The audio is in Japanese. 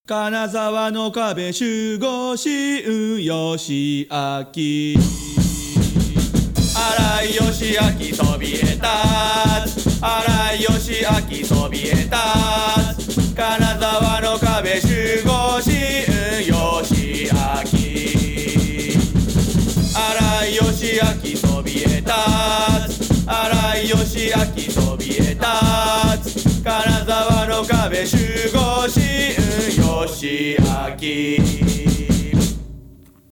金沢の壁守護神吉明。新井義明そびえ立つ、新井義明そびえ立つ、金沢の壁守護神吉明。新井義明そびえ立つ、新井義明そびえ立つ、金沢の壁守護神吉明。